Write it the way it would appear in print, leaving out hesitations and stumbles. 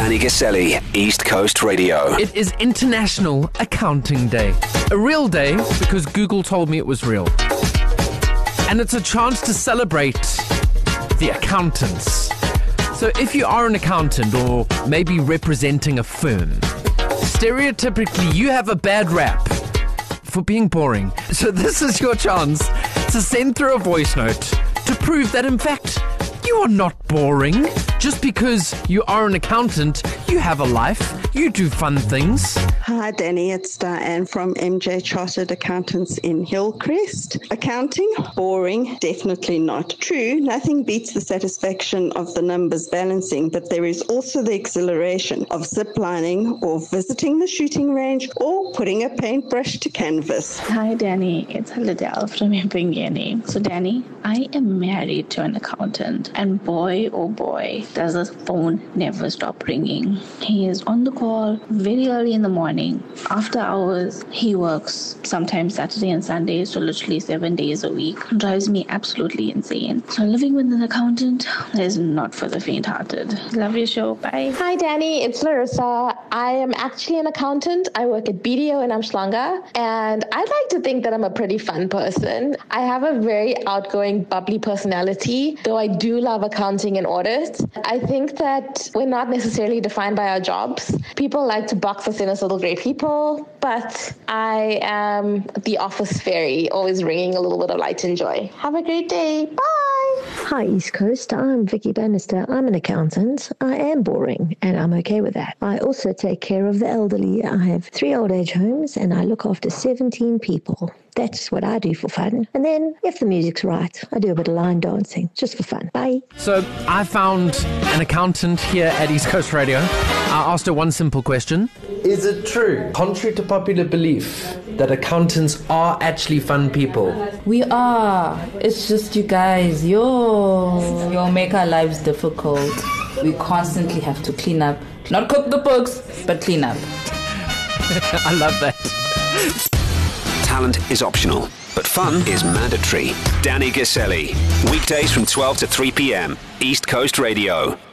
Danny Gaselli, East Coast Radio. It is International Accounting Day. A real day because Google told me it was real. And it's a chance to celebrate the accountants. So if you are an accountant or maybe representing a firm, stereotypically you have a bad rap for being boring. So this is your chance to send through a voice note to prove that in fact you are not boring. Just because you are an accountant, you have a life, you do fun things. Hi Danny, it's Diane from MJ Chartered Accountants in Hillcrest. Accounting, boring, definitely not. True, nothing beats the satisfaction of the numbers balancing, but there is also the exhilaration of ziplining or visiting the shooting range or putting a paintbrush to canvas. Hi Danny, it's Liddell from Mpingeni. So Danny, I am married to an accountant, and boy oh boy, does the phone never stop ringing. He is on the call very early in the morning. After hours, he works sometimes Saturday and Sundays, so literally 7 days a week. Drives me absolutely insane. So living with an accountant is not for the faint-hearted. Love your show. Bye. Hi Danny, it's Larissa. I am actually an accountant. I work at BDO in Umhlanga, and I'd like to think that I'm a pretty fun person. I have a very outgoing, bubbly personality, though I do love accounting and audit. I think that we're not necessarily defined by our jobs. People like to box us in as little grey people, but I am the office fairy, always bringing a little bit of light and joy. Have a great day. Bye. Hi East Coast, I'm Vicky Bannister. I'm an accountant. I am boring and I'm okay with that. I also take care of the elderly. I have 3 old age homes and I look after 17 people. That's what I do for fun. And then, if the music's right, I do a bit of line dancing, just for fun. Bye. So I found an accountant here at East Coast Radio. I asked her one simple question. Is it true, contrary to popular belief, that accountants are actually fun people? We are. It's just you guys, you'll make our lives difficult. We constantly have to clean up. Not cook the books, but clean up. I love that. Talent is optional, but fun is mandatory. Danny Gaselli, weekdays from 12 to 3 p.m. East Coast Radio.